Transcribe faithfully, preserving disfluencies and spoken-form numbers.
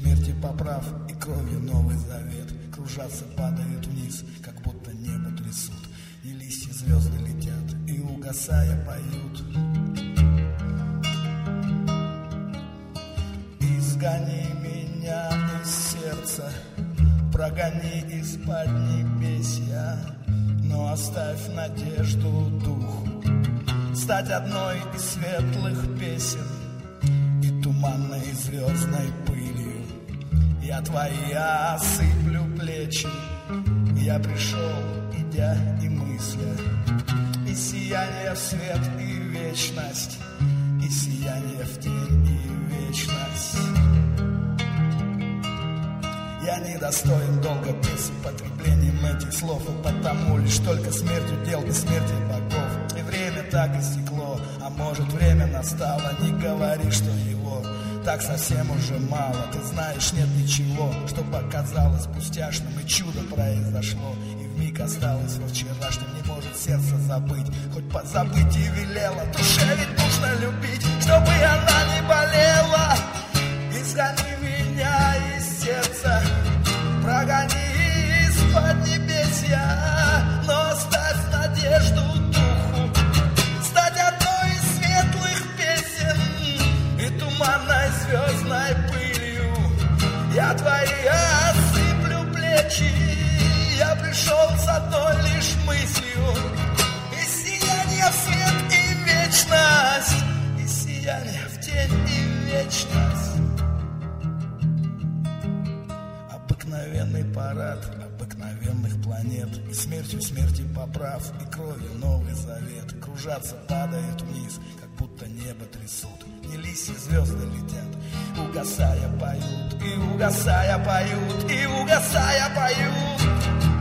смерти поправ и кровью новый завет. Кружатся, падают вниз, как будто небо трясут, и листья звезды летят, и угасая поют. Изгони меня из сердца, прогони из-под небесья, но оставь надежду духу стать одной из светлых песен и туманной звездной пылью. Я твои осыплю плечи, я пришел, идя и мысля, и сияние в свет и вечность, и сияние в тень и вечность. Я недостоин долго без употреблением этих слов, и потому лишь только смертью дел бессмертия богов. И время так истекло, а может время настало. Не говори, что его так совсем уже мало. Ты знаешь, нет ничего, что показалось пустяшным, и чудо произошло, и вмиг осталось во вчерашнем. Не может сердце забыть, хоть позабыть и велела. Душе ведь нужно любить, чтобы она не болела. Изгони меня из сердца, прогони из-под небесья, но оставь надежду духу стать одной из светлых песен и туманной звездной пылью. Я твои осыплю плечи, я пришел с одной лишь мыслью, и сияние в свет и вечность, и сияние в тень и вечность. Обыкновенный парад обыкновенных планет, и смертью смерти поправ, и кровью новый завет. Кружатся, падают вниз, как будто небо трясут, и листья звезды летят, угасая поют, и угасая поют, и угасая поют.